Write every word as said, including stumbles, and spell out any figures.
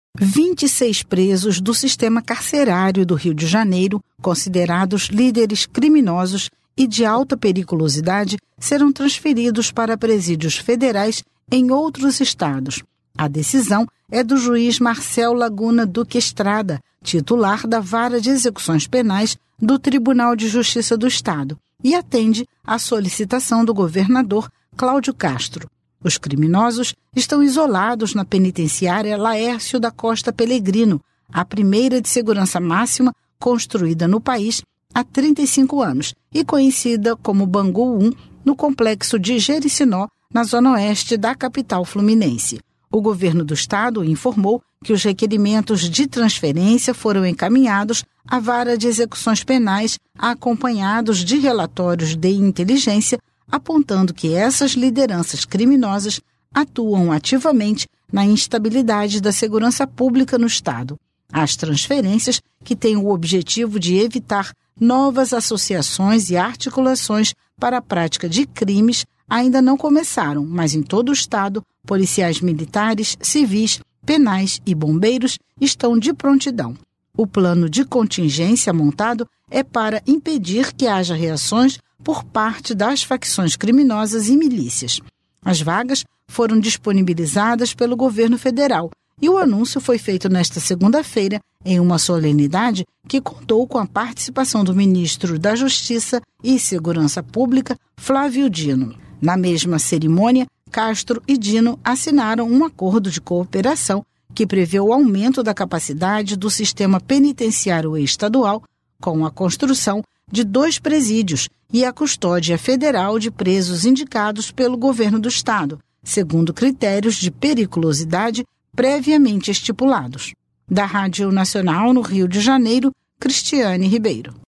vinte e seis presos do sistema carcerário do Rio de Janeiro, considerados líderes criminosos e de alta periculosidade, serão transferidos para presídios federais em outros estados. A decisão é do juiz Marcel Laguna Duque Estrada, titular da Vara de Execuções Penais do Tribunal de Justiça do Estado, e atende à solicitação do governador Cláudio Castro. Os criminosos estão isolados na penitenciária Laércio da Costa Pelegrino, a primeira de segurança máxima construída no país há trinta e cinco anos e conhecida como Bangu um, no complexo de Jericinó, na zona oeste da capital fluminense. O governo do estado informou que os requerimentos de transferência foram encaminhados à Vara de Execuções Penais, acompanhados de relatórios de inteligência, apontando que essas lideranças criminosas atuam ativamente na instabilidade da segurança pública no estado. As transferências, que têm o objetivo de evitar novas associações e articulações para a prática de crimes, ainda não começaram, mas em todo o estado, policiais militares, civis, penais e bombeiros estão de prontidão. O plano de contingência montado é para impedir que haja reações por parte das facções criminosas e milícias. As vagas foram disponibilizadas pelo governo federal e o anúncio foi feito nesta segunda-feira em uma solenidade que contou com a participação do ministro da Justiça e Segurança Pública, Flávio Dino. Na mesma cerimônia, Castro e Dino assinaram um acordo de cooperação que prevê o aumento da capacidade do sistema penitenciário estadual com a construção de dois presídios e a custódia federal de presos indicados pelo governo do estado, segundo critérios de periculosidade previamente estipulados. Da Rádio Nacional no Rio de Janeiro, Cristiane Ribeiro.